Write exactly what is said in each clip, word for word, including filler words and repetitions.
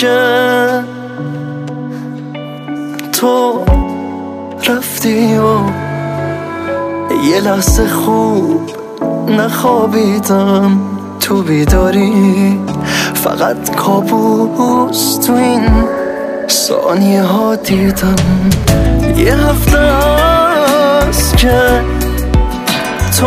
که تو رفتی و یه لحظه خوب نخوابیدم تو بیداری، فقط کابوس تو این ثانیه ها دیدم. یه هفته است که تو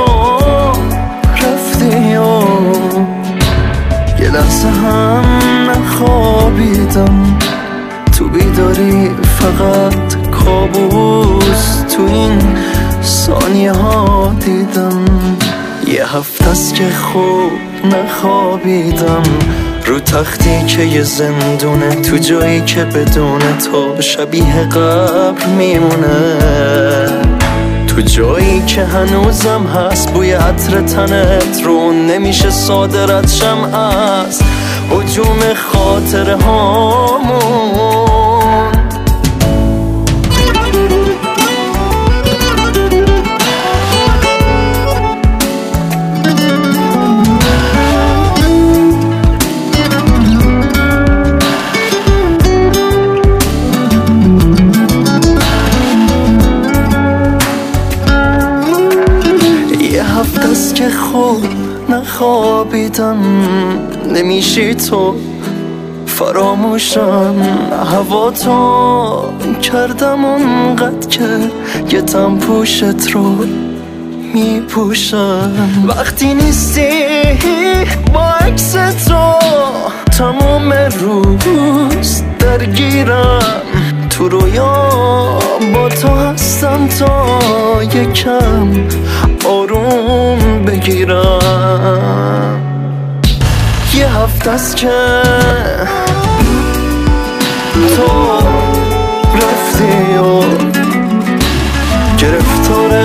رفتی و یه لحظه هم نخوابیدم تو بیداری، فقط کابوس تو این ثانیه ها دیدم. یه هفته است که خوب نخوابیدم رو تختی که یه زندونه، تو جایی که بدون تو شبیه قبر میمونه، تو جایی که هنوزم هست بوی عطر تنت رو نمیشه صادرت شم از هجوم خاطره هامون. هفتست که خوب نخوابیدم، نمیشی تو فراموشم، هوا تو کردم اونقدر که یه تن پوشت رو میپوشم. وقتی نیستی با عکس تو تمام روز درگیرم، تو رویا با تو هستم تا یکم آروم بگیرم. یه هفته است که تو رفتی و گرفتار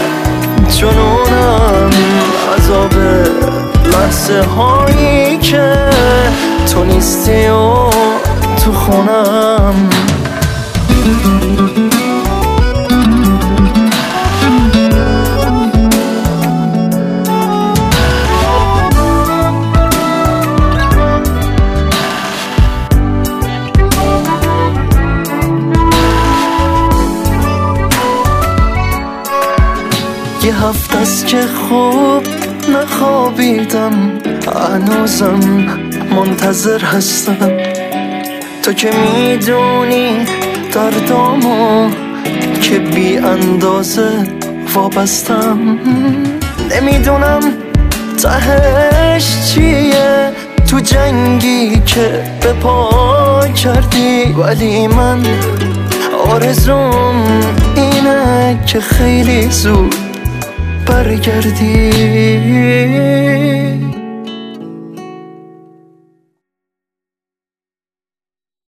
جنونم، عذاب لحظه هایی که تو نیستی و تو خونم. یه هفته است که خوب نخوابیدم، هنوزم منتظر هستم تو که میدونی دردامو که بی اندازه وابستم. نمیدونم تهش چیه تو جنگی که به پا کردی، ولی من آرزوم اینه که خیلی زود برگردی.